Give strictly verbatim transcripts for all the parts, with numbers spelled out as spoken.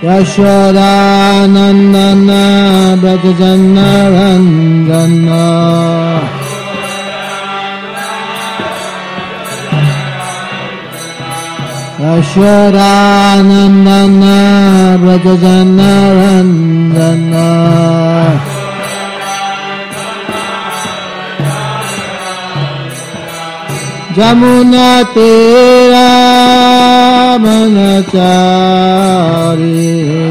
Yashodanandana Brajajanaranjana Yashodanandana Brajajanaranjana Jamuna Tera Manachari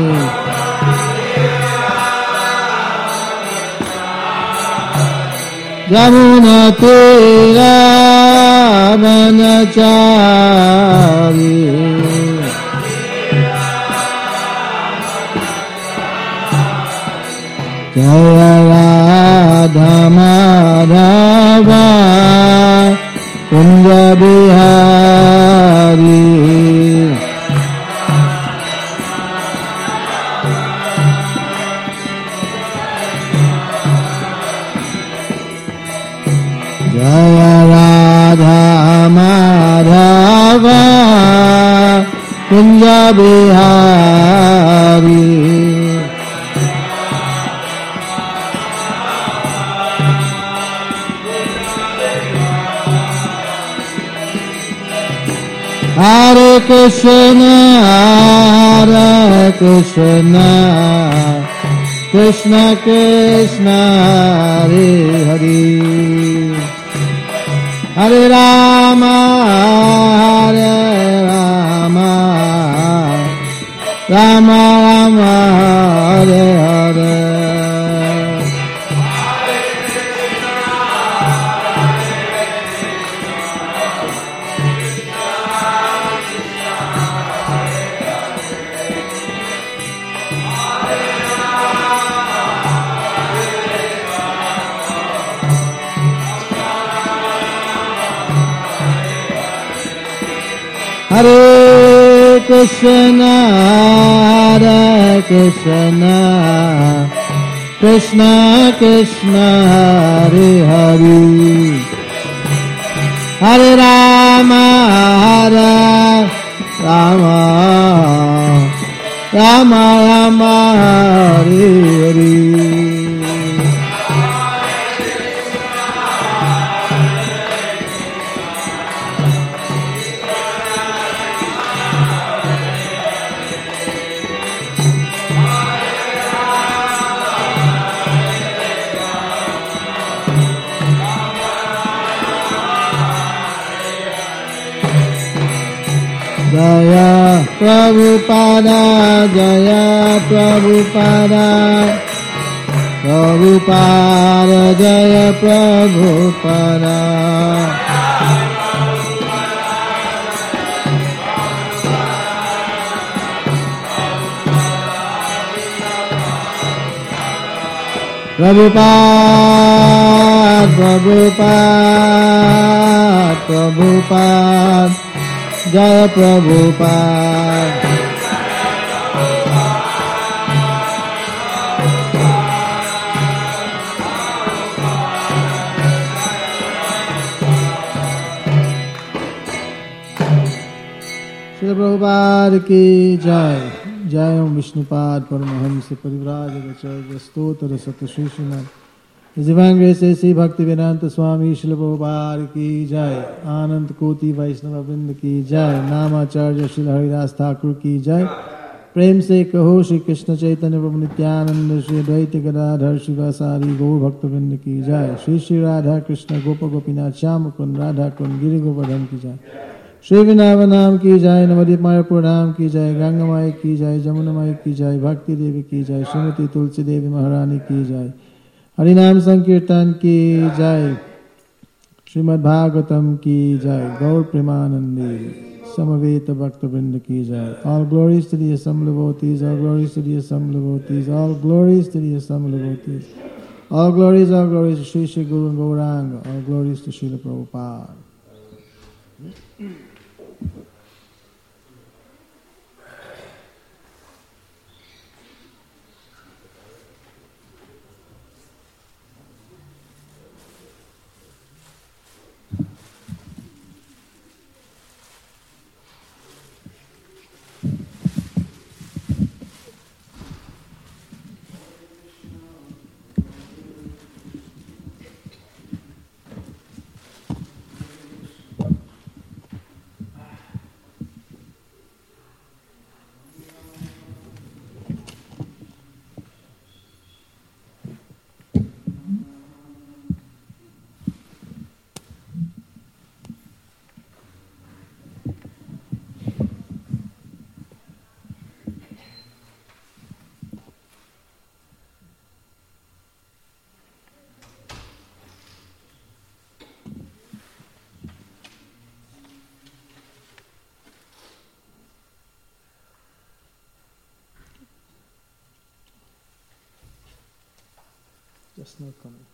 Jamuna Tera Manachari Jaya Radha Madhava Kunja Bihari Jaya Radha Madhava Kunja Bihari Hare Krishna, Hare Krishna, Krishna Krishna, Hare Hare, Hare Rama, Hare Rama, Rama Rama, Hare Hare. Hare Krishna, Hare Krishna, Krishna Krishna, Hare Hare, Hare Rama, Hare Rama, Rama Rama, Hare Hare. Jaya Prabhupada, Jaya Prabhupada, Prabhupada, Jaya Prabhupada. Prabhupada, Prabhupada, Prabhupada, Jaya Prabhupada. Srila Prabhupada ki jai. Jai Om Vishnupad Paramahamsa Parivrajagacharya Stotra Satashrishana. His Divine Grace Sri Bhaktivedanta Swami Srila Prabhupada ki jai. Anand Koti Vaishnava Vrinda ki jai. Namacharya Srila Haridas Thakur ki jai. प्रेम से कहो श्री कृष्ण चैतन्य प्रभु नित्यानंद श्री द्वैत गदाधर शिवासारी गौर भक्तवृंद की जय। श्री श्री राधा कृष्ण गोप गोपीनाथ श्याम कुंद राधा कुंद गिरि गोवर्धन की जय। श्री वृंदावन नाम की जय। नवदीप मायापुर नाम की जय। गंगा माई की जय। जमुना माई की जय। भक्ति देवी की जय। श्रीमती तुलसी देवी महारानी की जय। हरिनाम संकीर्तन की जय। श्रीमद् भागवतम की जय। गौर प्रेमानंदी समवेत भक्त वृंद की जय। All glories to the assembled devotees, all glories to the assembled devotees, all glories to the assembled devotees, all glories, all glories to Sri Sri Guru and Gauranga, all glories to Srila Prabhupada. Just not coming.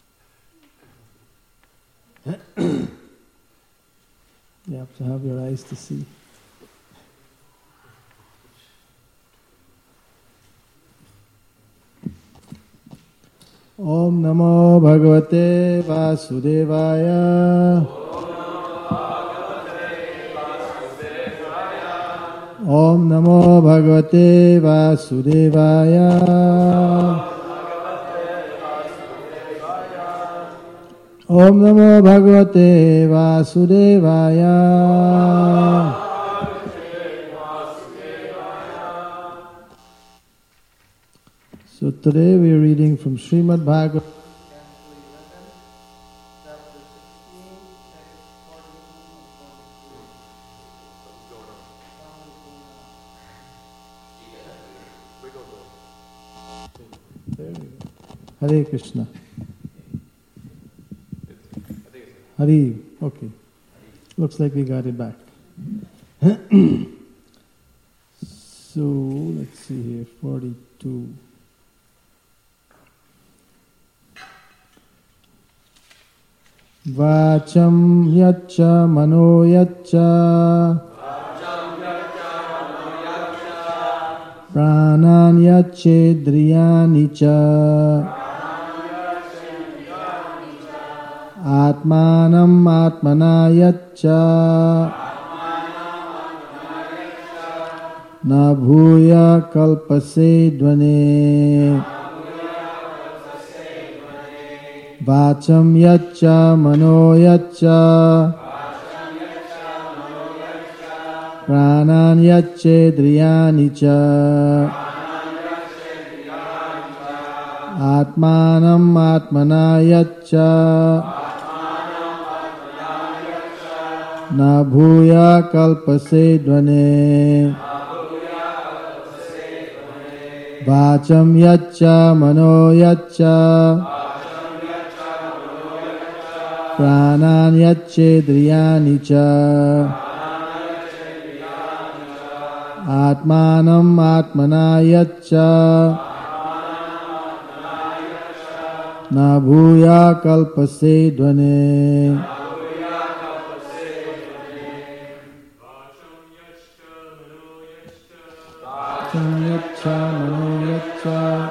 You have to have your eyes to see. Om Namo Bhagavate Vasudevaya. Om Namo Bhagavate Vasudevaya. Om Namo Bhagavate Vasudevaya. So today we are reading from Srimad Bhagavatam, chapter sixteen, text forty-two. Hare Krishna. Hari, okay. Looks like we got it back. So, let's see here, forty-two. Vacham yacha mano yacha pranan yachedriyani cha Atmanam atmana yacha na bhuya kalpase dvane Vacham yacha mano yacha pranan yachedriyani cha Atmanam atmana yacha na bhuya kalpase dvane Vacham yacha mano yacha pranan yachedriyani cha Atmanam atmana yacha na bhuya kalpase dvane Vacham yacha mano yacha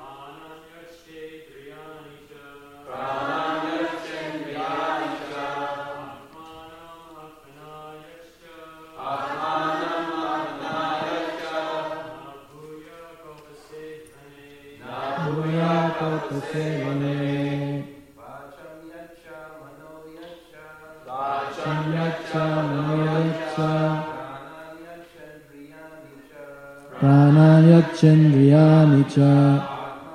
Pranayachendriyani cha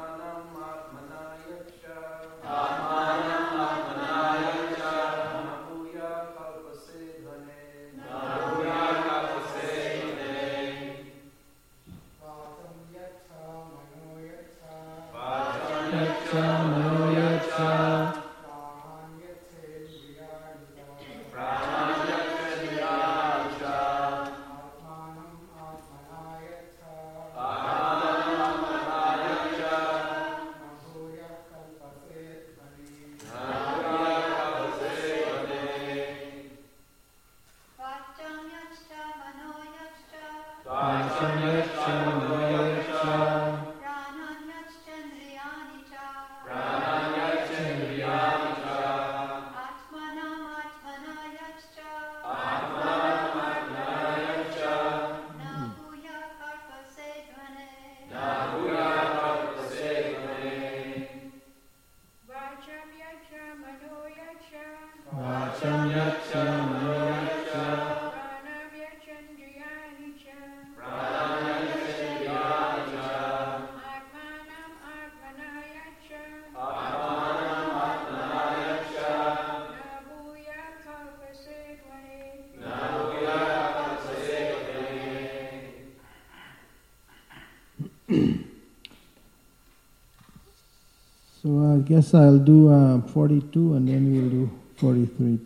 So I guess I'll do uh, forty-two and then we'll do forty-three.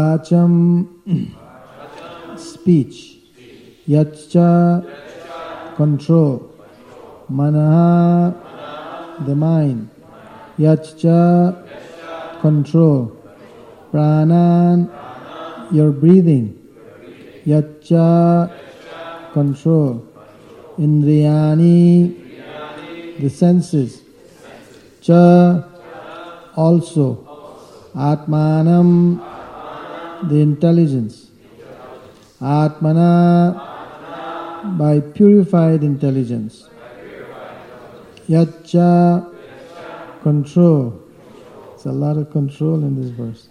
Vacham, speech. Yacha, control. Manaha, the mind. Yachcha, control. Pranan, your breathing. Yachcha, control. Indriyani, the senses. Cha, also. Atmanam, the intelligence. Atmana, by purified intelligence. Yachcha, control. It's a lot of control in this verse.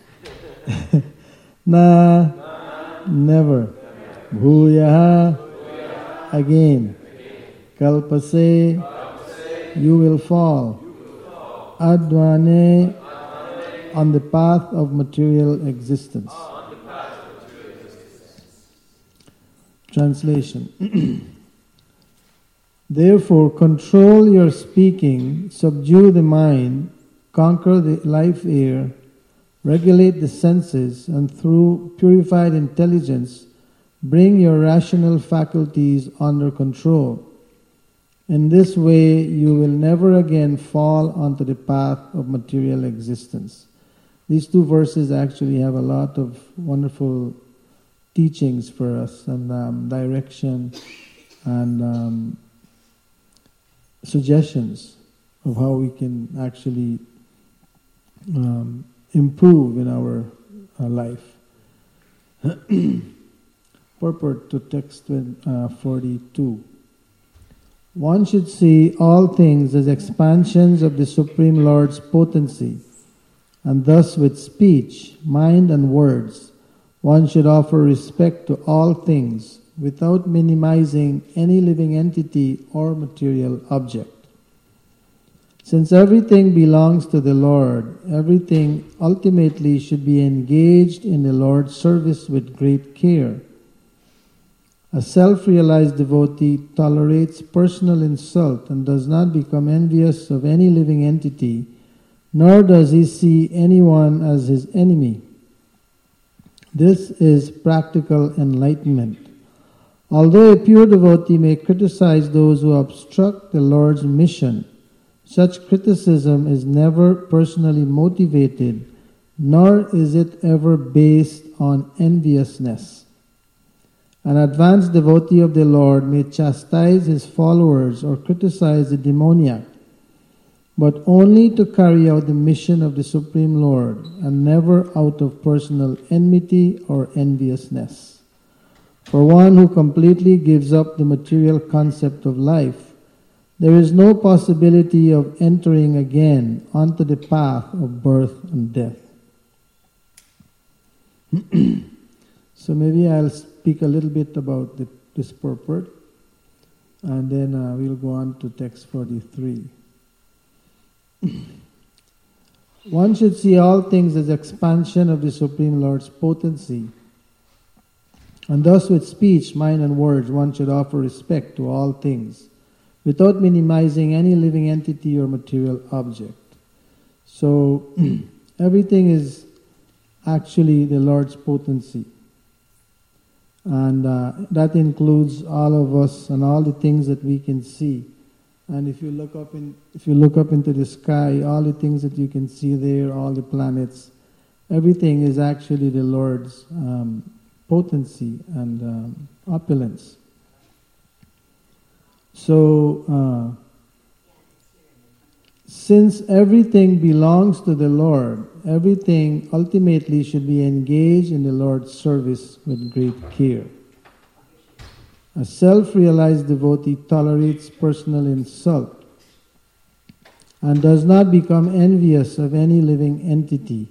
Na, never. Bhuyaha, again. Kalpase, you will fall. Advane, on the path of material existence. Translation. Therefore, control your speaking, subdue the mind, conquer the life air, regulate the senses, and through purified intelligence, bring your rational faculties under control. In this way, you will never again fall onto the path of material existence. These two verses actually have a lot of wonderful teachings for us, and um, direction and um, suggestions of how we can actually um, improve in our, our life. Purport to text uh, forty-two. One should see all things as expansions of the Supreme Lord's potency, and thus with speech, mind and words, one should offer respect to all things without minimizing any living entity or material object. Since everything belongs to the Lord, everything ultimately should be engaged in the Lord's service with great care. A self-realized devotee tolerates personal insult and does not become envious of any living entity, nor does he see anyone as his enemy. This is practical enlightenment. Although a pure devotee may criticize those who obstruct the Lord's mission, such criticism is never personally motivated, nor is it ever based on enviousness. An advanced devotee of the Lord may chastise his followers or criticize the demoniac, but only to carry out the mission of the Supreme Lord, and never out of personal enmity or enviousness. For one who completely gives up the material concept of life, there is no possibility of entering again onto the path of birth and death. So maybe I'll speak a little bit about the, this purport, and then uh, we'll go on to text forty-three. One should see all things as expansion of the Supreme Lord's potency, and thus with speech, mind and words one should offer respect to all things, without minimizing any living entity or material object. So everything is actually the Lord's potency. And uh, that includes all of us and all the things that we can see. And if you look up in, if you look up into the sky, all the things that you can see there, all the planets, everything is actually the Lord's um, potency and um, opulence. So, uh, since everything belongs to the Lord, everything ultimately should be engaged in the Lord's service with great care. A self-realized devotee tolerates personal insult and does not become envious of any living entity.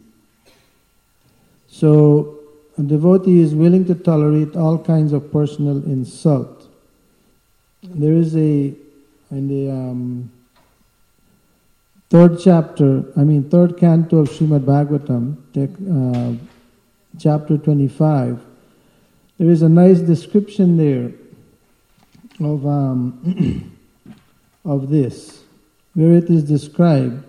So, a devotee is willing to tolerate all kinds of personal insult. There is a, in the um, third chapter, I mean third canto of Srimad Bhagavatam, uh, chapter twenty-five, there is a nice description there of um, of this, where it is described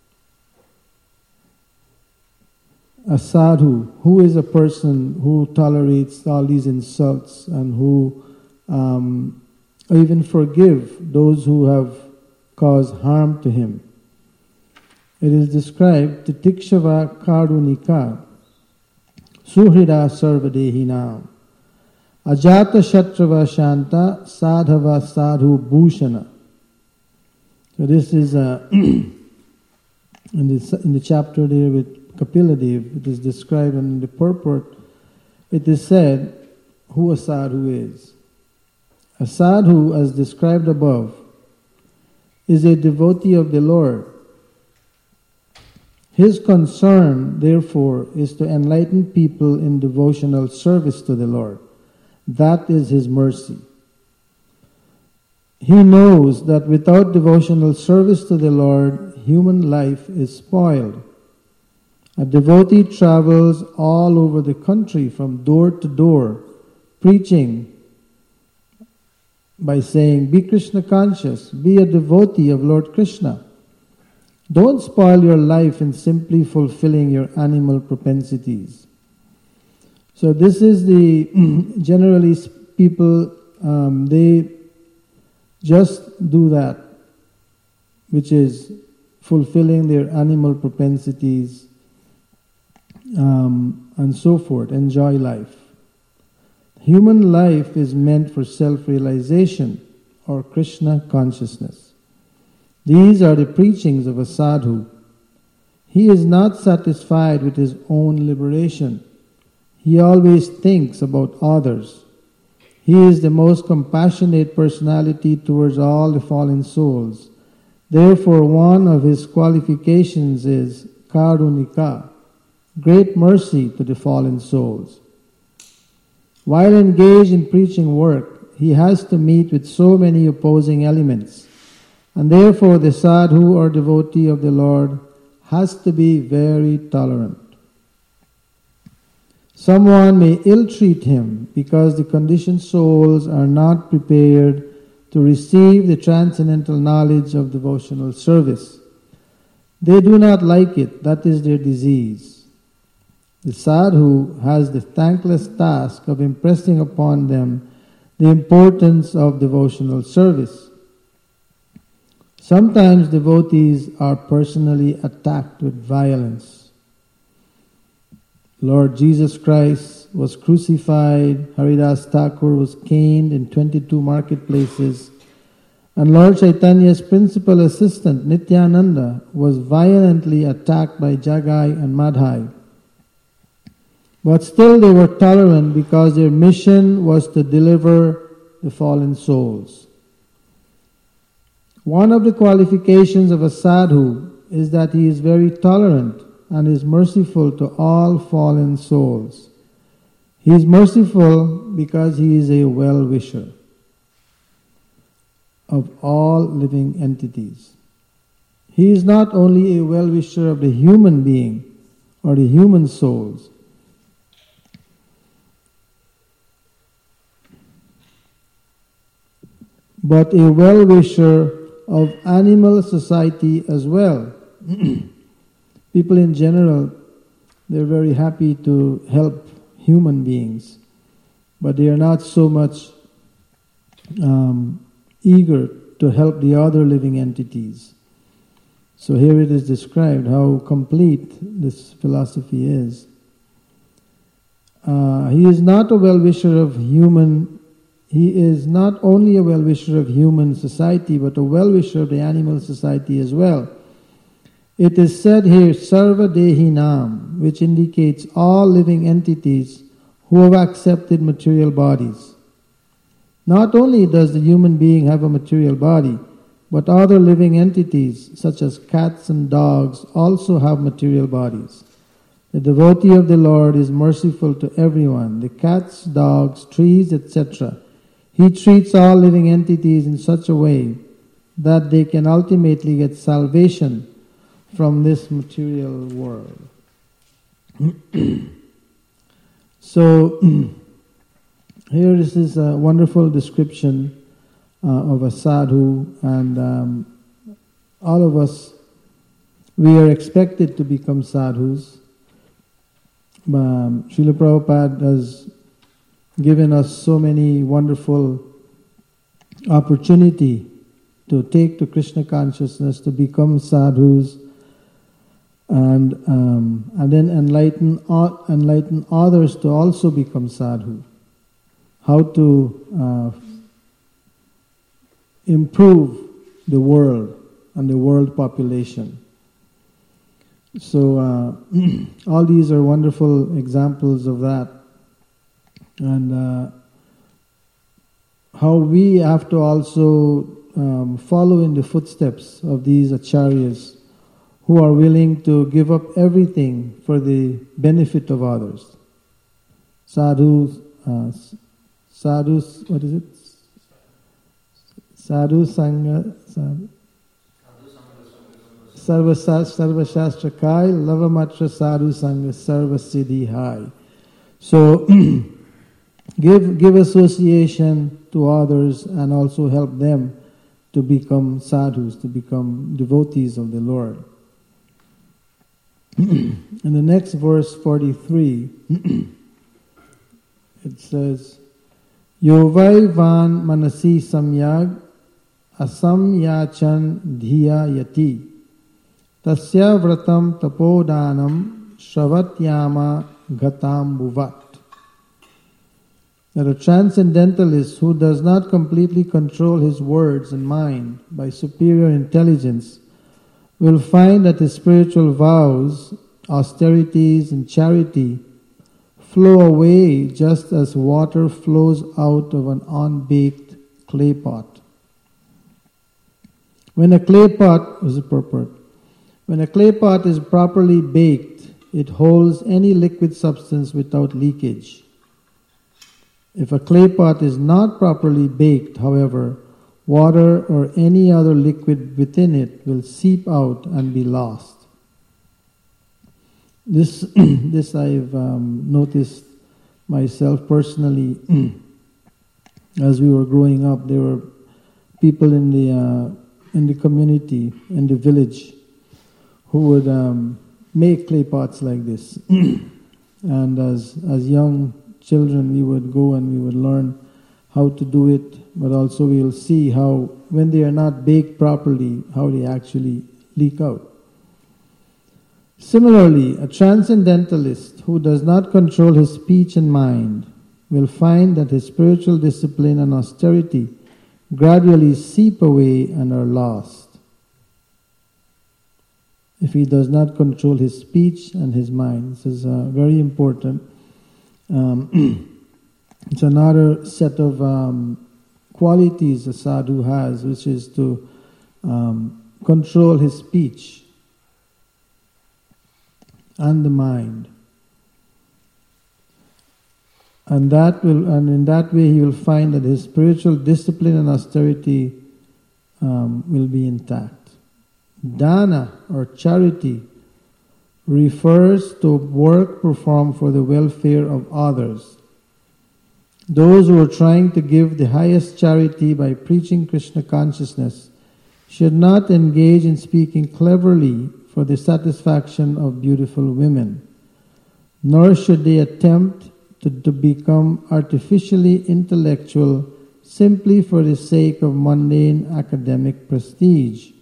a sadhu, who is a person who tolerates all these insults and who um, or even forgive those who have caused harm to him. It is described, Titikshava karunika, suhrida sarvadehinam, ajata shatrava shanta, sadhava sadhu bhushana. So this is uh, in, the, in the chapter there with Kapiladev, it is described in the purport, it is said who a sadhu is. A sadhu, as described above, is a devotee of the Lord. His concern, therefore, is to enlighten people in devotional service to the Lord. That is his mercy. He knows that without devotional service to the Lord, human life is spoiled. A devotee travels all over the country from door to door, preaching by saying, be Krishna conscious, be a devotee of Lord Krishna. Don't spoil your life in simply fulfilling your animal propensities. So this is the, generally people, um, they just do that, which is fulfilling their animal propensities um, and so forth, enjoy life. Human life is meant for self-realization or Krishna consciousness. These are the preachings of a sadhu. He is not satisfied with his own liberation. He always thinks about others. He is the most compassionate personality towards all the fallen souls. Therefore, one of his qualifications is karunika, great mercy to the fallen souls. While engaged in preaching work, he has to meet with so many opposing elements, and therefore the sadhu or devotee of the Lord has to be very tolerant. Someone may ill-treat him because the conditioned souls are not prepared to receive the transcendental knowledge of devotional service. They do not like it, that is their disease. The sadhu has the thankless task of impressing upon them the importance of devotional service. Sometimes devotees are personally attacked with violence. Lord Jesus Christ was crucified, Haridas Thakur was caned in twenty-two marketplaces, and Lord Chaitanya's principal assistant, Nityananda, was violently attacked by Jagai and Madhai. But still they were tolerant because their mission was to deliver the fallen souls. One of the qualifications of a sadhu is that he is very tolerant and is merciful to all fallen souls. He is merciful because he is a well-wisher of all living entities. He is not only a well-wisher of the human being or the human souls, but a well-wisher of animal society as well. People in general, they're very happy to help human beings, but they are not so much um, eager to help the other living entities. So here it is described how complete this philosophy is. Uh, he is not a well-wisher of human He is not only a well-wisher of human society, but a well-wisher of the animal society as well. It is said here, Sarva Dehinam, which indicates all living entities who have accepted material bodies. Not only does the human being have a material body, but other living entities, such as cats and dogs, also have material bodies. The devotee of the Lord is merciful to everyone, the cats, dogs, trees, et cetera. He treats all living entities in such a way that they can ultimately get salvation from this material world. So, here this is a wonderful description uh, of a sadhu, and um, all of us, we are expected to become sadhus. Um, Srila Prabhupada has given us so many wonderful opportunity to take to Krishna consciousness, to become sadhus, and um, and then enlighten enlighten others to also become sadhu. How to uh, improve the world and the world population. So uh, all these are wonderful examples of that, and uh, how we have to also um, follow in the footsteps of these acharyas who are willing to give up everything for the benefit of others. Sadhus, uh, sadhus, what is it? Sadhu Sangha, sadhu. Sarva Shastra Kai, Lavamatra Sadhu Sangha, Sarva Siddhi Hai. So, give give association to others and also help them to become sadhus, to become devotees of the Lord. In the next verse, forty-three, it says, Yovai van manasi samyag asam yachan dhiya yati tasya vratam tapodanam shavatyama gatam bhuvat. That a transcendentalist who does not completely control his words and mind by superior intelligence will find that his spiritual vows, austerities and charity flow away just as water flows out of an unbaked clay pot. When a clay pot is a purport, when a clay pot is properly baked, it holds any liquid substance without leakage. If a clay pot is not properly baked, however, water or any other liquid within it will seep out and be lost. This, this I've um, noticed myself personally. As we were growing up, there were people in the uh, in the community, in the village, who would um, make clay pots like this. And as as young children, we would go and we would learn how to do it, but also we will see how, when they are not baked properly, how they actually leak out. Similarly, a transcendentalist who does not control his speech and mind will find that his spiritual discipline and austerity gradually seep away and are lost. If he does not control his speech and his mind, this is uh, very important. Um, it's another set of um, qualities a sadhu has, which is to um, control his speech and the mind, and that will, and in that way, he will find that his spiritual discipline and austerity um, will be intact. Dana, or charity, refers to work performed for the welfare of others. Those who are trying to give the highest charity by preaching Krishna consciousness should not engage in speaking cleverly for the satisfaction of beautiful women, nor should they attempt to, to become artificially intellectual simply for the sake of mundane academic prestige.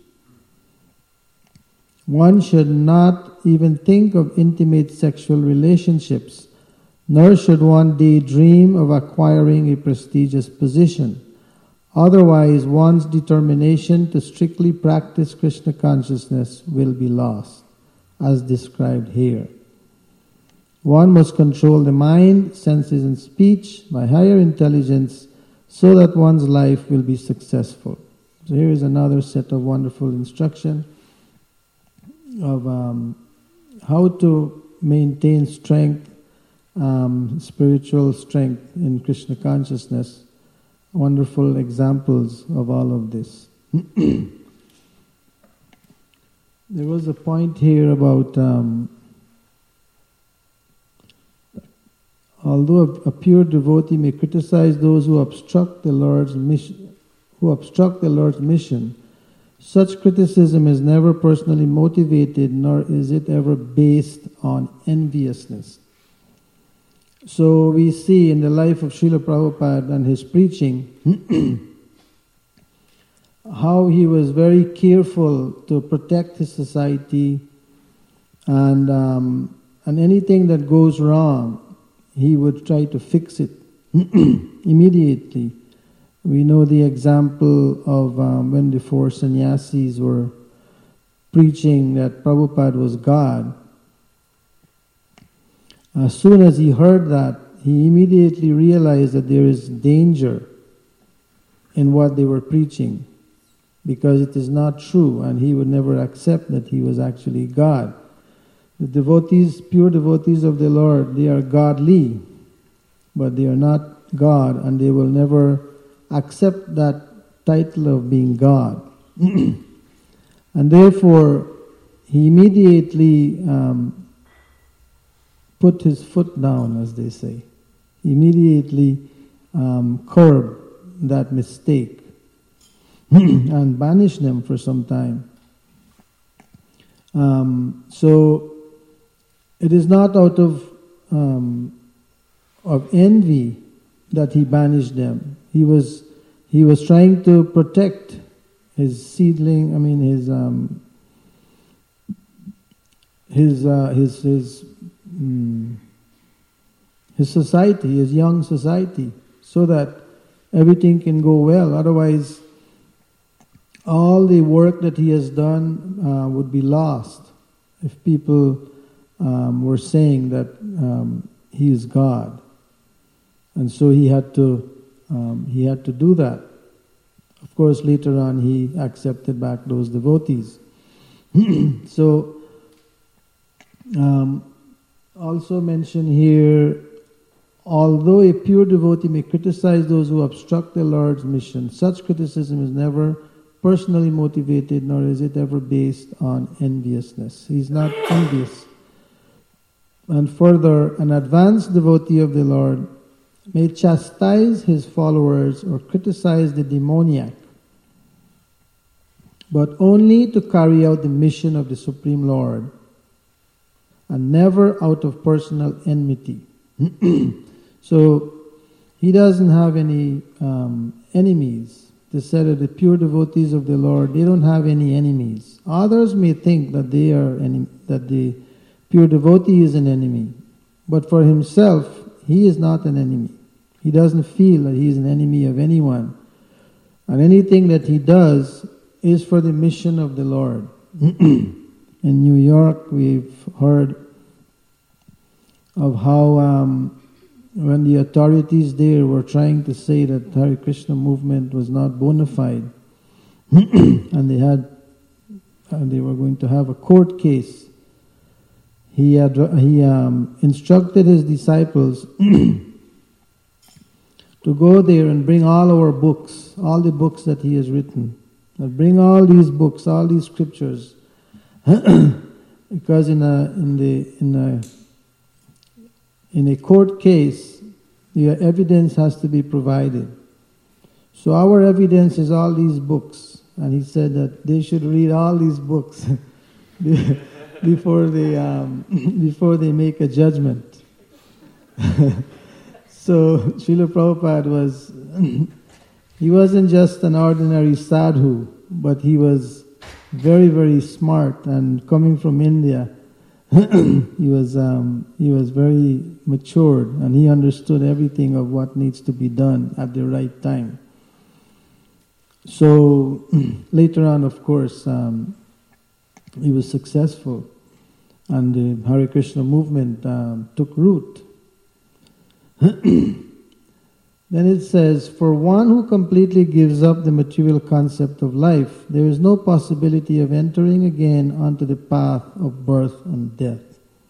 One should not even think of intimate sexual relationships, nor should one daydream of acquiring a prestigious position. Otherwise, one's determination to strictly practice Krishna consciousness will be lost, as described here. One must control the mind, senses, and speech by higher intelligence so that one's life will be successful. So here is another set of wonderful instruction of um, how to maintain strength, um, spiritual strength in Krishna consciousness. Wonderful examples of all of this. There was a point here about um, although a pure devotee may criticize those who obstruct the Lord's mission, who obstruct the Lord's mission, such criticism is never personally motivated, nor is it ever based on enviousness. So we see in the life of Srila Prabhupada and his preaching how he was very careful to protect his society, and um, and anything that goes wrong, he would try to fix it immediately. We know the example of um, when the four sannyasis were preaching that Prabhupada was God. As soon as he heard that, he immediately realized that there is danger in what they were preaching, because it is not true, and he would never accept that he was actually God. The devotees, pure devotees of the Lord, they are godly, but they are not God, and they will never accept that title of being God. And therefore, he immediately um, put his foot down, as they say. He immediately um, curbed that mistake and banished them for some time. Um, so, it is not out of um, of envy that he banished them. He was he was trying to protect his seedling. I mean his um, his uh, his his mm, his society, his young society, so that everything can go well. Otherwise, all the work that he has done uh, would be lost if people um, were saying that um, he is God. And so he had to um, he had to do that. Of course, later on he accepted back those devotees. So, um, also mention here, although a pure devotee may criticize those who obstruct the Lord's mission, such criticism is never personally motivated, nor is it ever based on enviousness. He's not envious. And further, an advanced devotee of the Lord may chastise his followers or criticize the demoniac, but only to carry out the mission of the Supreme Lord, and never out of personal enmity. So, he doesn't have any um, enemies. They said that the pure devotees of the Lord, they don't have any enemies. Others may think that they are any, that the pure devotee is an enemy, but for himself, he is not an enemy. He doesn't feel that he is an enemy of anyone, and anything that he does is for the mission of the Lord. In New York, we've heard of how um, when the authorities there were trying to say that the Hare Krishna movement was not bona fide, and they had, and they were going to have a court case, he had he um, instructed his disciples to go there and bring all our books, all the books that he has written. Now bring all these books, all these scriptures, because in a in the in a in a court case, the evidence has to be provided. So our evidence is all these books, and he said that they should read all these books before they um, before they make a judgment. So Srila Prabhupada was, he wasn't just an ordinary sadhu, but he was very, very smart, and coming from India, he was um, he was very matured, and he understood everything of what needs to be done at the right time. So later on, of course, um, he was successful, and the Hare Krishna movement um, took root. Then it says, for one who completely gives up the material concept of life, there is no possibility of entering again onto the path of birth and death.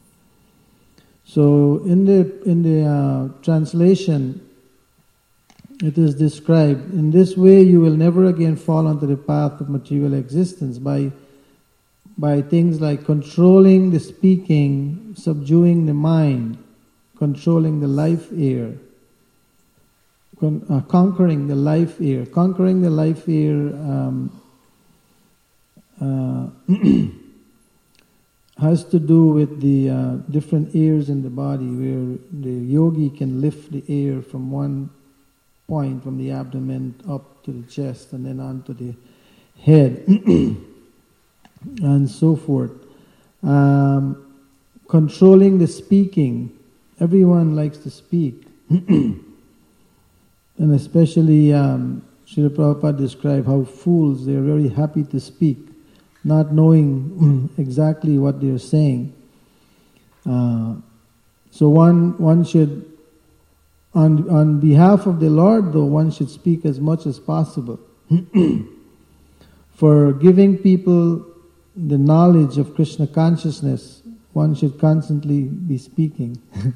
So in the in the uh, translation, it is described, in this way you will never again fall onto the path of material existence by by things like controlling the speaking, subduing the mind, controlling the life air, con- uh, conquering the life air. Conquering the life air um, uh, has to do with the uh, different airs in the body, where the yogi can lift the air from one point, from the abdomen up to the chest, and then on to the head, and so forth. Um, controlling the speaking. Everyone likes to speak. And especially um, Srila Prabhupada described how fools, they are very happy to speak, not knowing exactly what they are saying. Uh, so one one should, on on behalf of the Lord though, one should speak as much as possible. For giving people the knowledge of Krishna consciousness, one should constantly be speaking.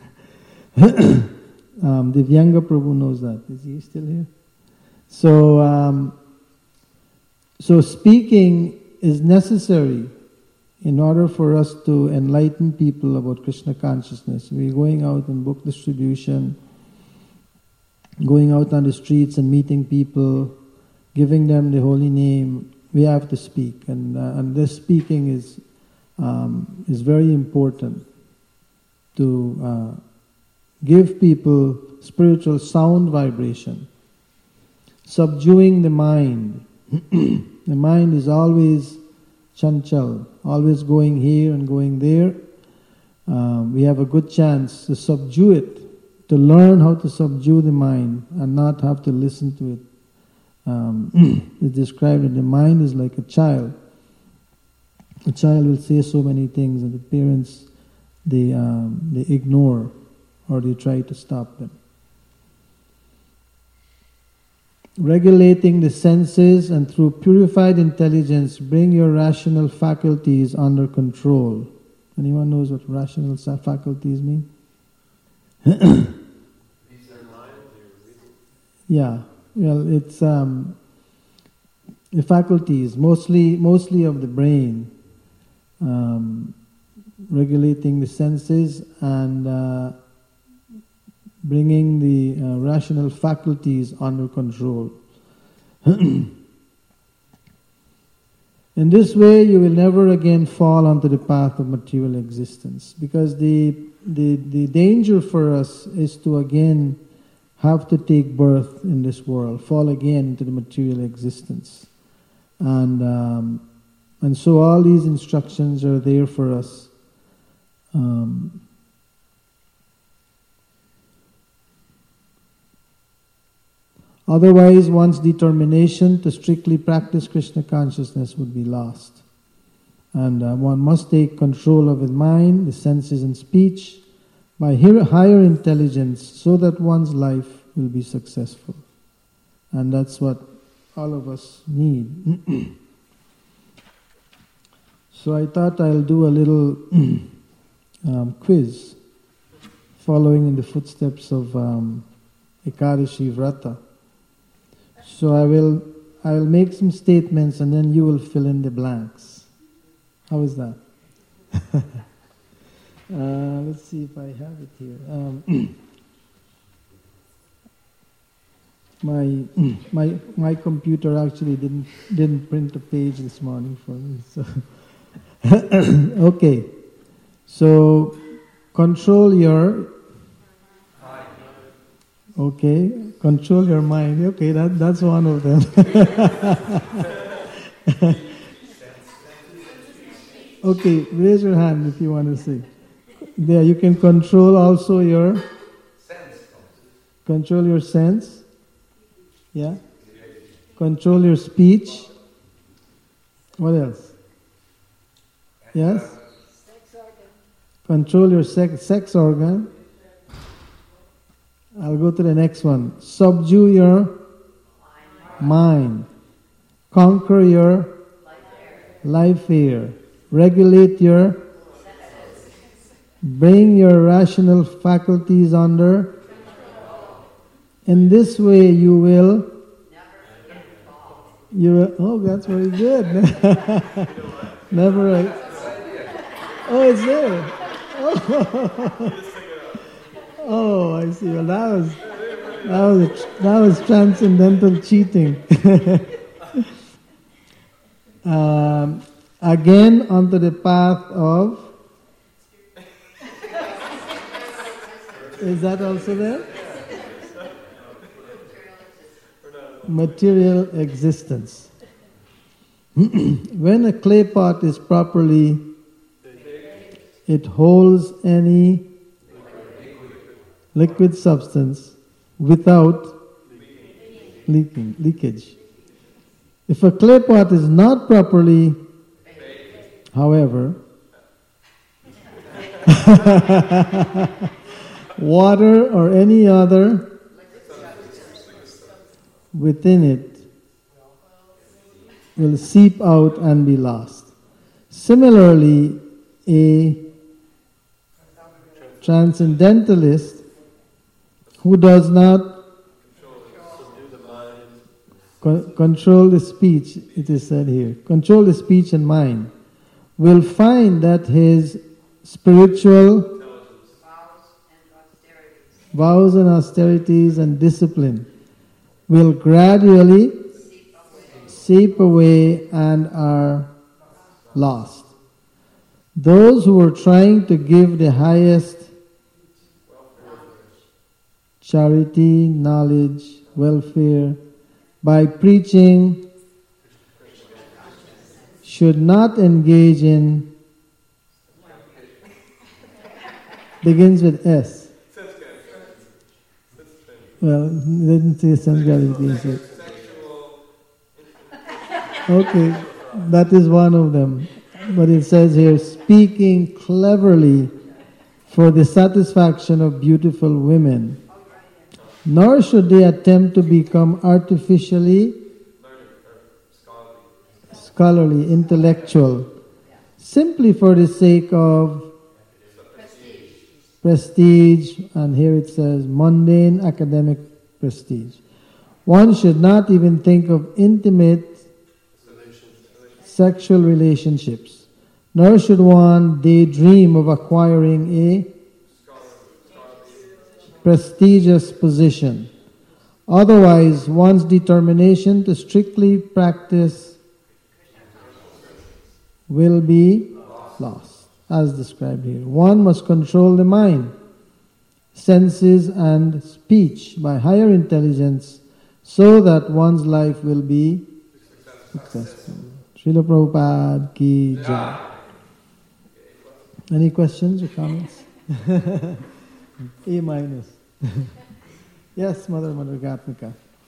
um, Divyanga Prabhu knows that. Is he still here? So, um, so speaking is necessary in order for us to enlighten people about Krishna consciousness. We're going out in book distribution, going out on the streets and meeting people, giving them the holy name. We have to speak, and uh, and this speaking is um, is very important to uh, give people spiritual sound vibration, subduing the mind. The mind is always chanchal, always going here and going there. Um, we have a good chance to subdue it, to learn how to subdue the mind and not have to listen to it. Um, it's described that the mind is like a child. A child will say so many things, and the parents they um, they ignore or they try to stop them. Regulating the senses, and through purified intelligence, bring your rational faculties under control. Anyone knows what rational faculties mean? Yeah. Well, it's um, the faculties, mostly mostly of the brain, um, regulating the senses and uh, bringing the uh, rational faculties under control. In this way, you will never again fall onto the path of material existence, because the the the danger for us is to again have to take birth in this world, fall again into the material existence. And um, and so all these instructions are there for us. Um, otherwise, one's determination to strictly practice Krishna consciousness would be lost. And uh, one must take control of his mind, the senses and speech, by higher intelligence, so that one's life will be successful. And that's what all of us need. So I thought I'll do a little um, quiz, following in the footsteps of um, Ekadashi Vrata. So I will I'll make some statements and then you will fill in the blanks. How is that? Uh, let's see if I have it here. Um, my my my computer actually didn't didn't print a page this morning for me. So okay, so control your okay control your mind. Okay, that that's one of them. Okay, raise your hand if you want to say. There, you can control also your sense. Control your sense. Yeah. Control your speech. What else? Yes. Sex organ. Control your sex sex organ. I'll go to the next one. Subdue your mind. Conquer your life fear. Regulate your. Bring your rational faculties under. In this way you will. You will. Oh, that's very good. Never. A, oh, it's there. Oh. Oh, I see. Well, that was that was a, that was transcendental cheating. um, again, onto the path of. Is that also there? Material existence. When a clay pot is properly, it holds any liquid substance without leaking, leakage. If a clay pot is not properly, however, water or any other within it will seep out and be lost. Similarly, a transcendentalist who does not con- control the speech, it is said here, control the speech and mind, will find that his spiritual vows and austerities and discipline will gradually seep away and are lost. Those who are trying to give the highest charity, knowledge, welfare by preaching should not engage in, begins with S. Well, it didn't say sense gratification. Okay, that is one of them. But it says here, speaking cleverly for the satisfaction of beautiful women. Nor should they attempt to become artificially scholarly, intellectual, simply for the sake of prestige. prestige, and here it says mundane academic prestige. One should not even think of intimate sexual relationships, nor should one daydream of acquiring a prestigious position. Otherwise, one's determination to strictly practice will be lost, as described here. One must control the mind, senses and speech by higher intelligence so that one's life will be successful. Srila Prabhupada ki jai. Any questions or comments? A minus. Yes, Mother, Mother Gatmika.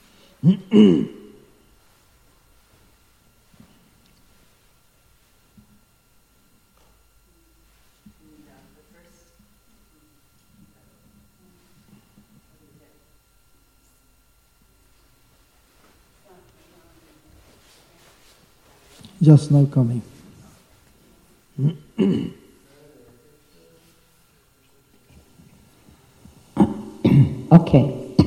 Just now coming. Okay.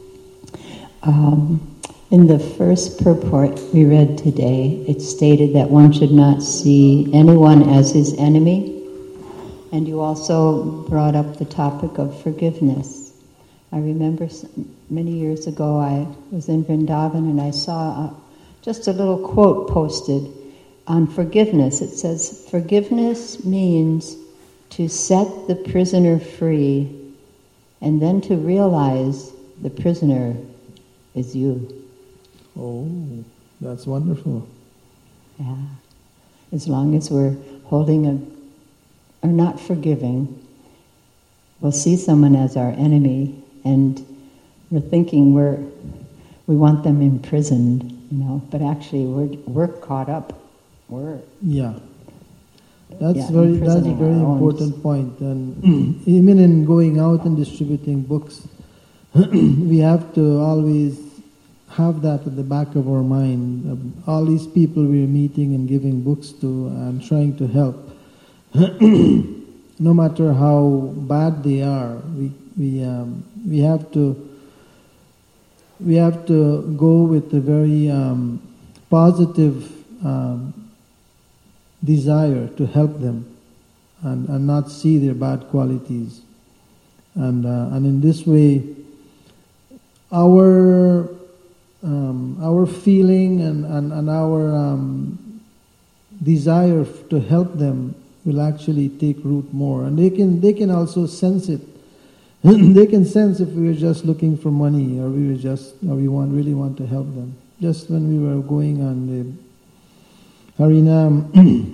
Um, in the first purport we read today, it stated that one should not see anyone as his enemy. And you also brought up the topic of forgiveness. I remember many years ago I was in Vrindavan and I saw a, just a little quote posted on forgiveness. It says, forgiveness means to set the prisoner free and then to realize the prisoner is you. Oh, that's wonderful. Yeah. As long as we're holding a, or not forgiving, we'll see someone as our enemy and we're thinking we're, we want them imprisoned, you know, but actually we're, we're caught up. We're yeah. That's yeah, very that's a very important point. And even in going out and distributing books, we have to always have that at the back of our mind. All these people we're meeting and giving books to and trying to help, no matter how bad they are, we we um, we have to we have to go with a very um, positive um, desire to help them and, and not see their bad qualities. And uh, and in this way, our um, our feeling and, and, and our um, desire to help them will actually take root more. And they can they can also sense it. They can sense if we were just looking for money or we were just or we want really want to help them. Just when we were going on the Harinam,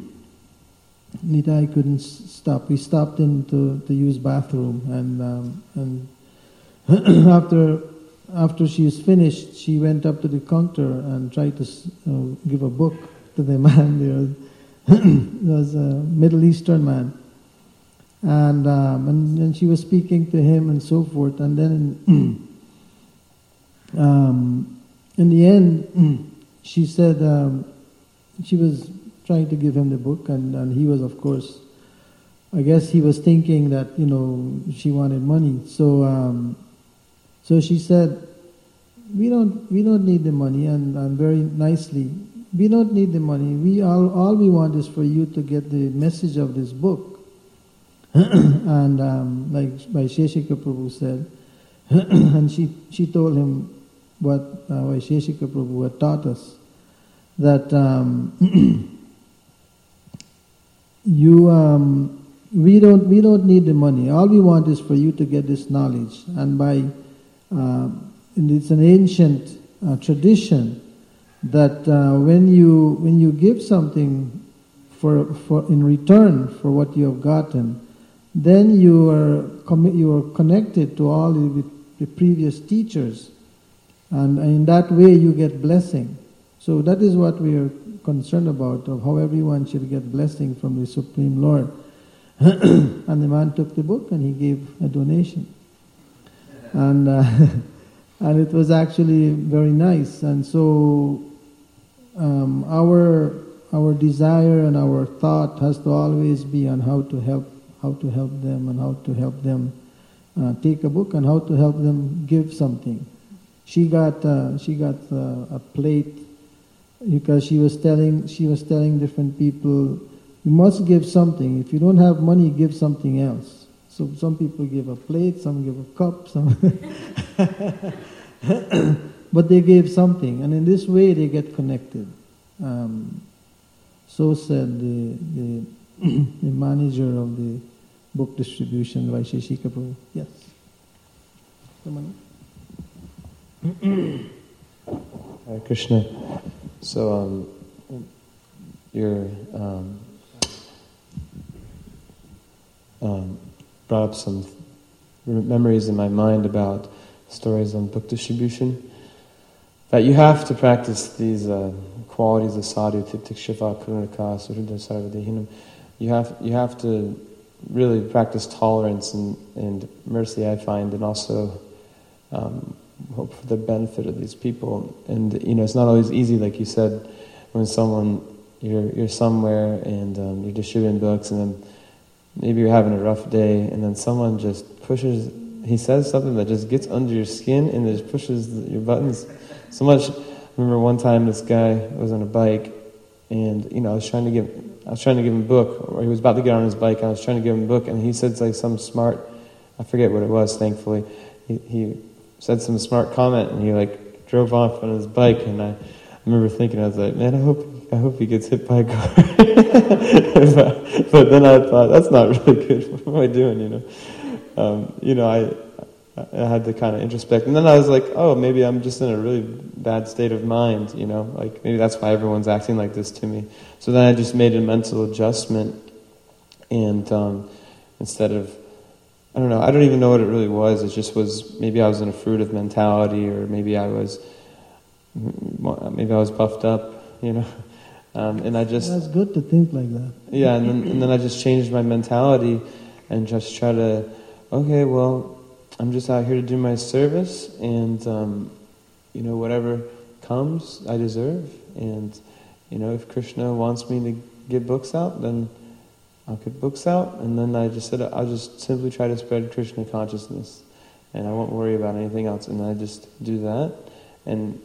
Nitai couldn't stop. We stopped in to, to use bathroom, and um, and after after she was finished, she went up to the counter and tried to uh, give a book to the man. There was, there was a Middle Eastern man, and um, and, and she was speaking to him and so forth. And then um, in the end, she said um, she was trying to give him the book, and, and he was, of course, I guess he was thinking that, you know, she wanted money. So um, so she said, we don't we don't need the money, and, and very nicely, we don't need the money. We all all we want is for you to get the message of this book. And um, like Vaisheshika Prabhu said, and she she told him what uh, Vaisheshika Prabhu had taught us, that um, you um, we don't we don't need the money. All we want is for you to get this knowledge. And by uh, it's an ancient uh, tradition that uh, when you when you give something for for in return for what you have gotten, then you are commi- you are connected to all the, the previous teachers, and in that way you get blessing. So that is what we are concerned about, of how everyone should get blessing from the Supreme Lord. And the man took the book and he gave a donation, and uh, and it was actually very nice. And so um, our our desire and our thought has to always be on how to help how to help them and how to help them uh, take a book and how to help them give something. She got uh, she got uh, a plate because she was telling she was telling different people, you must give something. If you don't have money, give something else. So some people give a plate, some give a cup, some but they gave something, and in this way they get connected. Um, so said the the, the manager of the book distribution, Vaisheshika Prabhu. Yes. Hare Krishna. So um, you're um, um, brought up some memories in my mind about stories on book distribution. That you have to practice these uh, qualities of sadhu, titikshava, karunaka, suhridaya sarvadehinam. You have you have to really practice tolerance and, and mercy, I find, and also um, hope for the benefit of these people. And you know, it's not always easy, like you said, when someone you're you're somewhere and um, you're distributing books, and then maybe you're having a rough day, and then someone just pushes. He says something that just gets under your skin and just pushes the, your buttons so much. I remember one time this guy was on a bike, and you know I was trying to give I was trying to give him a book, or he was about to get on his bike, and I was trying to give him a book, and he said like some smart, I forget what it was. Thankfully, he, he said some smart comment, and he like drove off on his bike, and I, I remember thinking, I was like, man, I hope I hope he gets hit by a car. but, but then I thought, that's not really good. What am I doing? You know, um, you know I. I had to kind of introspect, and then I was like, oh, maybe I'm just in a really bad state of mind, you know, like maybe that's why everyone's acting like this to me. So then I just made a mental adjustment, and um, instead of, I don't know, I don't even know what it really was, it just was, maybe I was in a fruitive mentality, or maybe I was, maybe I was puffed up, you know, um, and I just... That's good to think like that. Yeah, and then, and then I just changed my mentality, and just try to, okay, well, I'm just out here to do my service, and um, you know, whatever comes, I deserve. And you know, if Krishna wants me to get books out, then I'll get books out. And then I just said, I'll just simply try to spread Krishna consciousness, and I won't worry about anything else. And I just do that, and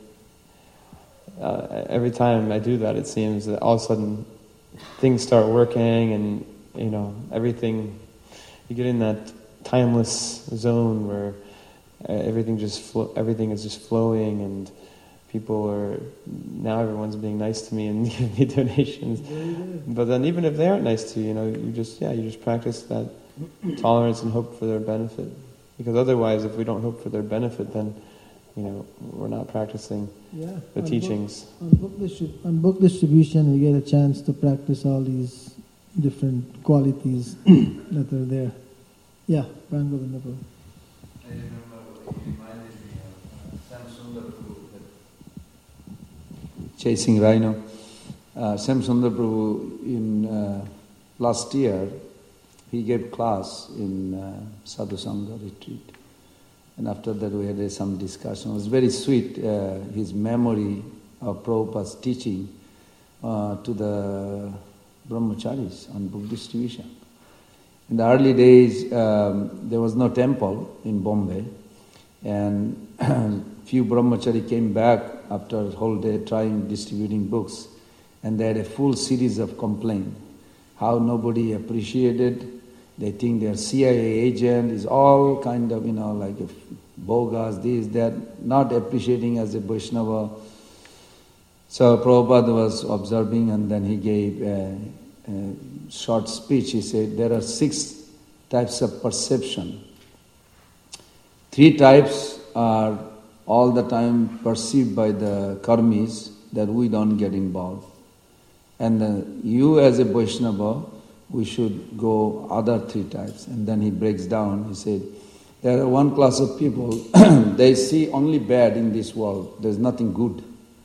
uh, every time I do that, it seems that all of a sudden things start working, and you know, everything. You get in that timeless zone where uh, everything just flo- everything is just flowing, and people are now everyone's being nice to me and giving me donations. But then even if they aren't nice to you, you know, you just yeah you just practice that tolerance and hope for their benefit, because otherwise, if we don't hope for their benefit, then you know, we're not practicing Yeah. the on teachings. Book, on, book distrib- on book distribution, we get a chance to practice all these different qualities that are there. Yeah, Prangovinda Prabhu. I remember it reminded me of uh, Sam Sundar Prabhu, Chasing Rhino. Uh, Sam Sundar Prabhu, in uh, last year, he gave class in uh, Sadhu Sangha retreat. And after that we had uh, some discussion. It was very sweet, uh, his memory of Prabhupada's teaching uh, to the brahmacharis on book distribution. In the early days, um, there was no temple in Bombay, and few brahmachari came back after a whole day trying distributing books, and they had a full series of complaints, how nobody appreciated. They think their C I A agent is all kind of, you know, like a bogus, this, that, not appreciating as a Vaishnava. So Prabhupada was observing, and then he gave a, a short speech. He said, there are six types of perception. Three types are all the time perceived by the karmis that we don't get involved. And uh, you as a Vaishnava, we should go other three types. And then he breaks down, he said, there are one class of people, they see only bad in this world, there's nothing good.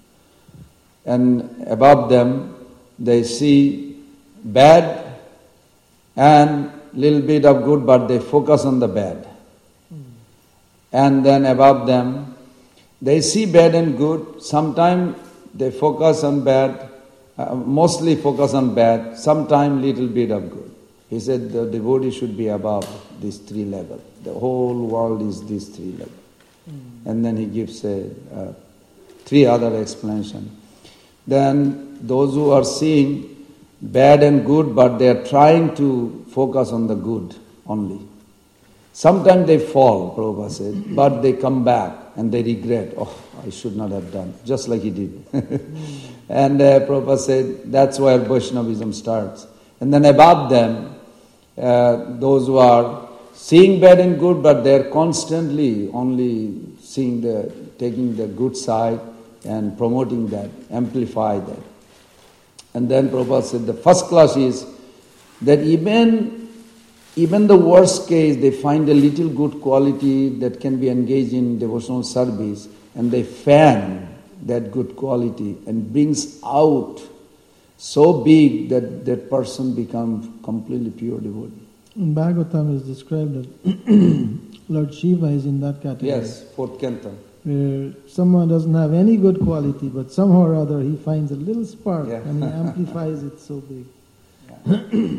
And above them, they see bad and little bit of good, but they focus on the bad. Mm. And then above them, they see bad and good, sometimes they focus on bad, Uh, mostly focus on bad, sometimes little bit of good. He said the devotee should be above these three levels. The whole world is these three levels. Mm. And then he gives a, uh, three other explanation. Then those who are seeing bad and good, but they are trying to focus on the good only. Sometimes they fall, Prabhupada said, but they come back and they regret, oh, I should not have done, just like he did. mm. And uh, Prabhupada said, that's where Vaishnavism starts. And then above them, uh, those who are seeing bad and good, but they're constantly only seeing the, taking the good side and promoting that, amplify that. And then Prabhupada said, the first class is that even, even the worst case, they find a little good quality that can be engaged in devotional service, and they fan that good quality and brings out so big that that person becomes completely pure devotee. In Bhagavatam is described that Lord Shiva is in that category. Yes, fourth canto. Where someone doesn't have any good quality, but somehow or other he finds a little spark yeah. and he amplifies it so big. Yeah.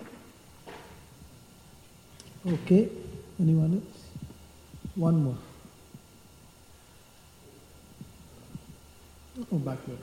Okay, anyone else? One more. Oh, backward.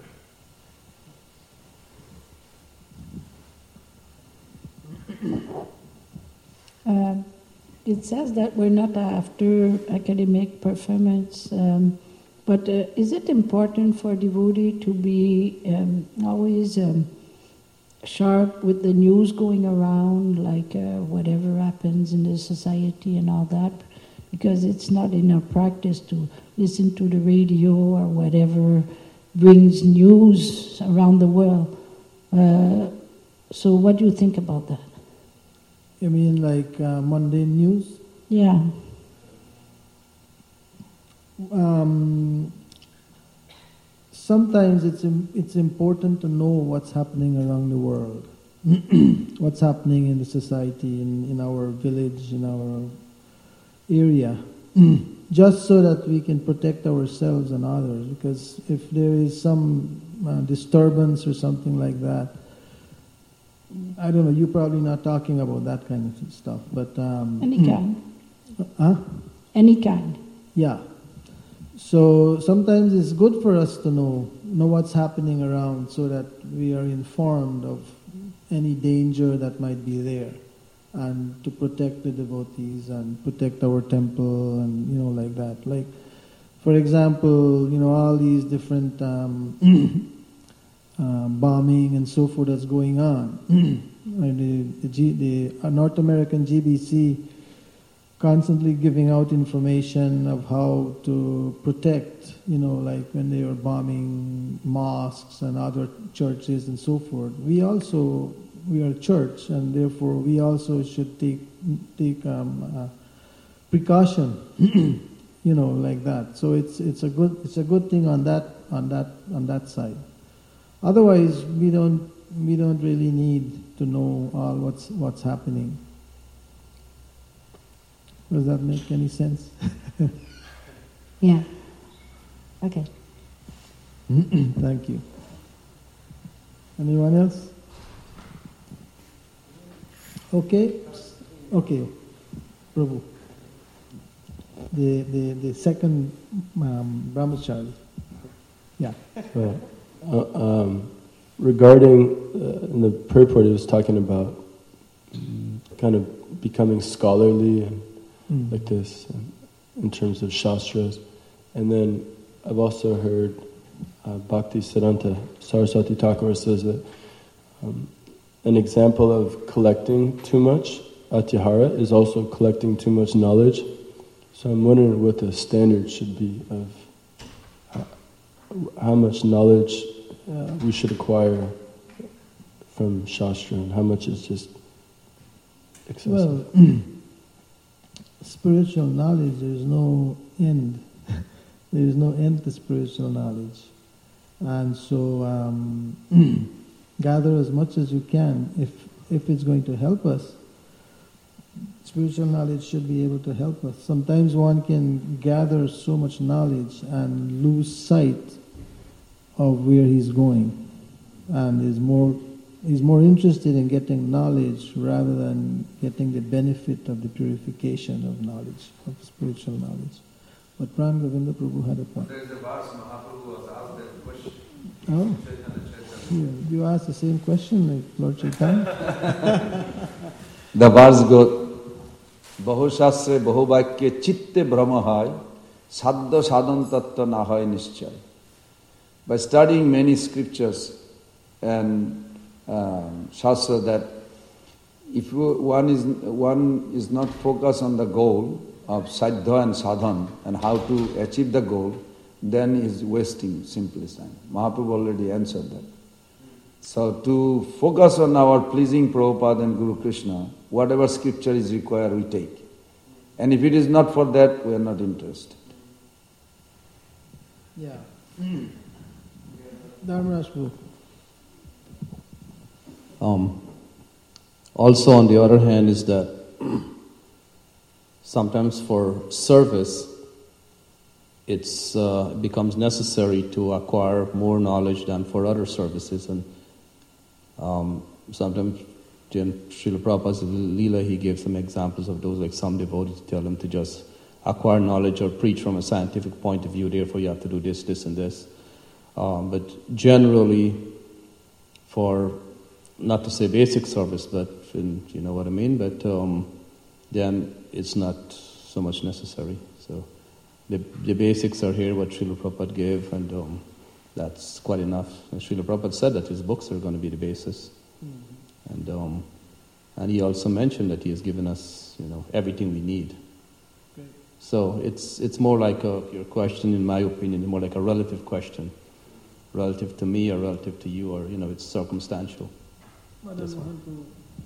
Uh, it says that we're not after academic performance, um, but uh, is it important for devotee to be um, always um, sharp with the news going around, like uh, whatever happens in the society and all that? Because it's not in our practice to listen to the radio or whatever brings news around the world. Uh, so what do you think about that? You mean like uh, mundane news? Yeah. Um, sometimes it's im- it's important to know what's happening around the world, what's happening in the society, in, in our village, in our area, just so that we can protect ourselves and others. Because if there is some uh, disturbance or something like that, I don't know, you're probably not talking about that kind of stuff, but... Um, Any kind. Huh? Any kind. Yeah. So sometimes it's good for us to know, know what's happening around so that we are informed of any danger that might be there, and to protect the devotees and protect our temple and, you know, like that. Like, for example, you know, all these different um, uh, bombing and so forth that's going on. the, the, G, the North American G B C constantly giving out information of how to protect, you know, like when they were bombing mosques and other churches and so forth. We also, we are a church, and therefore we also should take take um, uh, precaution, you know, like that. So it's it's a good it's a good thing on that on that on that side. Otherwise, we don't we don't really need to know all what's what's happening. Does that make any sense? Yeah. Okay. Thank you. Anyone else? Okay. Okay. Prabhu. The the the second um, brahmachari. Yeah. Right. Uh, um, regarding uh, in the purport, it was talking about um, kind of becoming scholarly and mm. like this um, in terms of shastras, and then I've also heard uh, Bhakti Siddhanta Saraswati Thakur says that um, an example of collecting too much atyahara is also collecting too much knowledge. So I'm wondering what the standard should be of how, how much knowledge uh, we should acquire from Shastra and how much is just excessive. Well, spiritual knowledge, there is no end. There is no end to spiritual knowledge. And so um, gather as much as you can. If, if it's going to help us, spiritual knowledge should be able to help us. Sometimes one can gather so much knowledge and lose sight of where he's going, and is more is more interested in getting knowledge rather than getting the benefit of the purification of knowledge, of spiritual knowledge. But Pran Govinda Prabhu had a point. There is a verse Mahaprabhu was asked that question. Oh, yeah, you asked the same question like Lord Chaitanya. The verse goes, Bahu Shastre Bahu Vakye Chitte Brahma Hai Sadhya Sadhan Tattva Na Hai Nischay. By studying many scriptures and um, Shastra, that if you, one is one is not focused on the goal of Sadhya and Sadhan and how to achieve the goal, then is wasting simply time. Mahaprabhu already answered that. So to focus on our pleasing Prabhupada and Guru Krishna, whatever scripture is required, we take. And if it is not for that, we are not interested. Yeah. Dharmaraj Prabhu. Um, also, on the other hand, is that sometimes for service, it's uh, it becomes necessary to acquire more knowledge than for other services, and um, sometimes in Srila Prabhupada's Leela, he gave some examples of those, like some devotees tell him to just acquire knowledge or preach from a scientific point of view, therefore you have to do this, this, and this. Um, but generally, for, not to say basic service, but in, you know what I mean, but um, then it's not so much necessary. So the the basics are here, what Srila Prabhupada gave, and um, that's quite enough. And Srila Prabhupada said that his books are going to be the basis. Mm-hmm. And um, and he also mentioned that he has given us, you know, everything we need. Great. So it's it's more like a, your question, in my opinion, more like a relative question. Relative to me or relative to you, or, you know, it's circumstantial. That's one.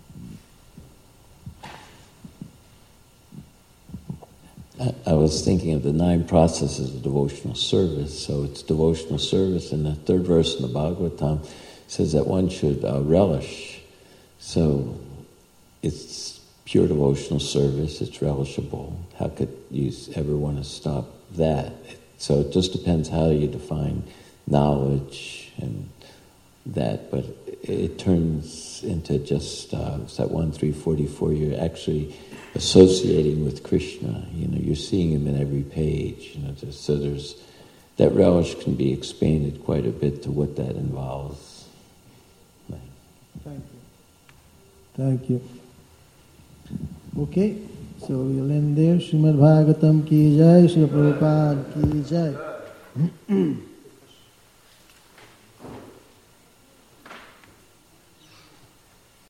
I, I was thinking of the nine processes of devotional service. So it's devotional service, and the third verse in the Bhagavatam says that one should uh, relish. So it's pure devotional service, it's relishable. How could you ever want to stop that? So it just depends how you define knowledge and that, but it turns into just, uh, it's that one three forty-four, you're actually associating with Krishna, you know, you're seeing him in every page, you know, just, so there's, that relish can be expanded quite a bit to what that involves. Thank you. Thank you. Okay, so we'll end there. Srimad Bhagavatam ki jai, Srila Prabhupada ki jai.